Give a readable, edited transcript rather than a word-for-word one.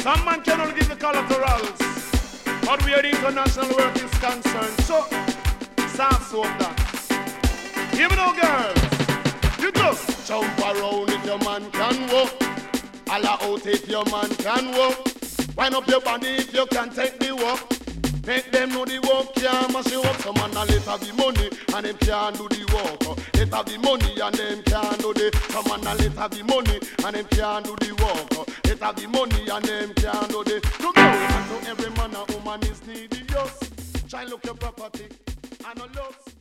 Some man can only give the collaterals, but where the international work is concerned, so soft up that. Give me no girls. You just jump around if your man can walk. Alla out if your man can walk. Wind up your body if you can take the walk. Make them know the work can't mash you up. Some man a let have the money and them can't do the work. Let have the money and them can't do the. Some man a let have the money and them can't do the work. Let have the money and them can't do the. To go and to every man and woman is needy. Yes, try look your property and no loss.